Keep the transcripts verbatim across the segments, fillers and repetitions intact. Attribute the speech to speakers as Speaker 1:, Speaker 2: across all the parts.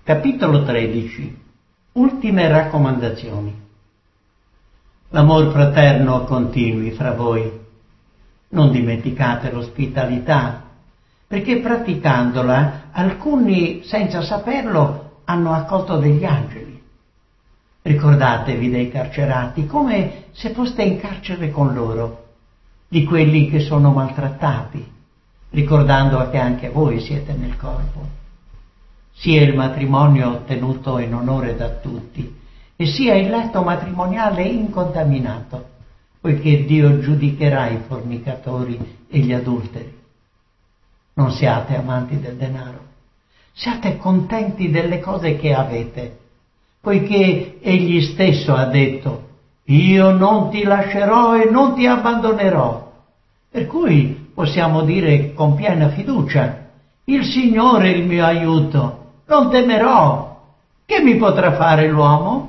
Speaker 1: Capitolo tredici. Ultime raccomandazioni. L'amor fraterno continui fra voi. Non dimenticate l'ospitalità, perché praticandola alcuni, senza saperlo, hanno accolto degli angeli. Ricordatevi dei carcerati come se foste in carcere con loro, di quelli che sono maltrattati, ricordando che anche voi siete nel corpo. Sia il matrimonio tenuto in onore da tutti, e sia il letto matrimoniale incontaminato, poiché Dio giudicherà i fornicatori e gli adulteri. Non siate amanti del denaro, siate contenti delle cose che avete, poiché Egli stesso ha detto: io non ti lascerò e non ti abbandonerò. Per cui possiamo dire con piena fiducia: il Signore è il mio aiuto, non temerò. Che mi potrà fare l'uomo?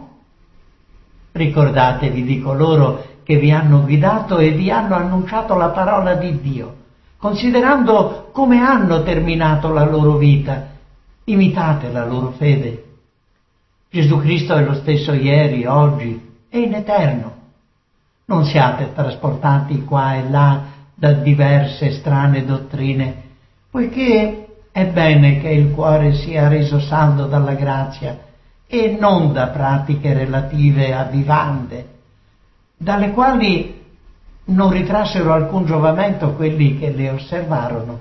Speaker 1: Ricordatevi di coloro che vi hanno guidato e vi hanno annunciato la parola di Dio, considerando come hanno terminato la loro vita. Imitate la loro fede. Gesù Cristo è lo stesso ieri, oggi e in eterno. Non siate trasportati qua e là da diverse strane dottrine, poiché è bene che il cuore sia reso saldo dalla grazia e non da pratiche relative a vivande, dalle quali non ritrassero alcun giovamento quelli che le osservarono.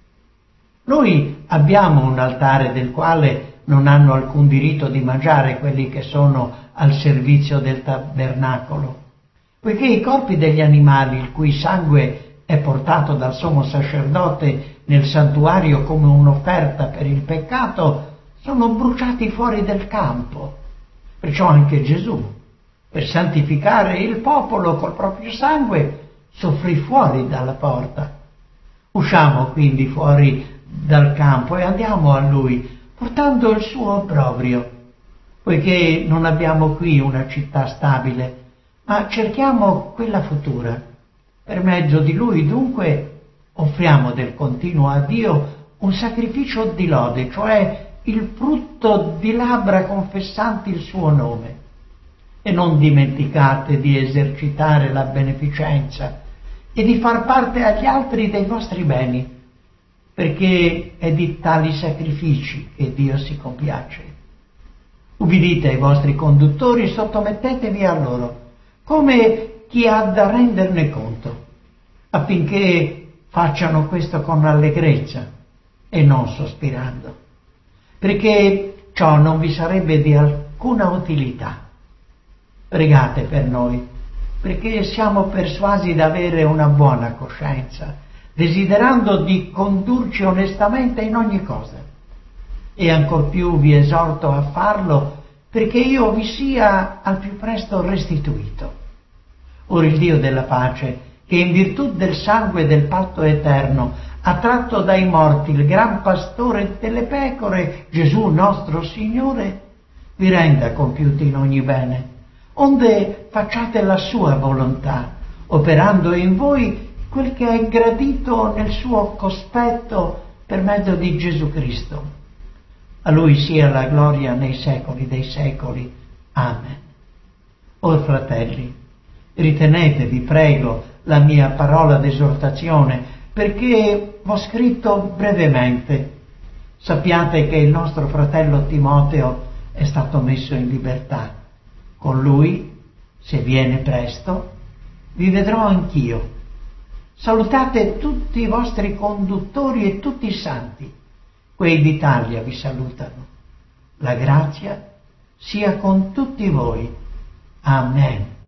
Speaker 1: Noi abbiamo un altare del quale non hanno alcun diritto di mangiare quelli che sono al servizio del tabernacolo, poiché i corpi degli animali, il cui sangue è portato dal sommo sacerdote nel santuario come un'offerta per il peccato, sono bruciati fuori del campo. Perciò anche Gesù, per santificare il popolo col proprio sangue, soffrì fuori dalla porta. Usciamo quindi fuori dal campo e andiamo a Lui, portando il suo obbrobrio, poiché non abbiamo qui una città stabile, ma cerchiamo quella futura. Per mezzo di Lui, dunque, offriamo del continuo a Dio un sacrificio di lode, cioè il frutto di labbra confessanti il suo nome. E non dimenticate di esercitare la beneficenza e di far parte agli altri dei vostri beni, perché è di tali sacrifici che Dio si compiace. Ubbidite ai vostri conduttori, sottomettetevi a loro, come chi ha da renderne conto, affinché facciano questo con allegrezza e non sospirando, perché ciò non vi sarebbe di alcuna utilità. Pregate per noi, perché siamo persuasi di avere una buona coscienza, desiderando di condurci onestamente in ogni cosa. E ancor più vi esorto a farlo, perché io vi sia al più presto restituito. Ora il Dio della pace, che in virtù del sangue del patto eterno ha tratto dai morti il gran pastore delle pecore, Gesù nostro Signore, vi renda compiuti in ogni bene, onde facciate la sua volontà, operando in voi quel che è gradito nel suo cospetto per mezzo di Gesù Cristo. A Lui sia la gloria nei secoli dei secoli. Amen. Or fratelli, ritenete, vi prego, la mia parola d'esortazione, perché v'ho scritto brevemente. Sappiate che il nostro fratello Timoteo è stato messo in libertà. Con lui, se viene presto, vi vedrò anch'io. Salutate tutti i vostri conduttori e tutti i santi. Quei d'Italia vi salutano. La grazia sia con tutti voi. Amen.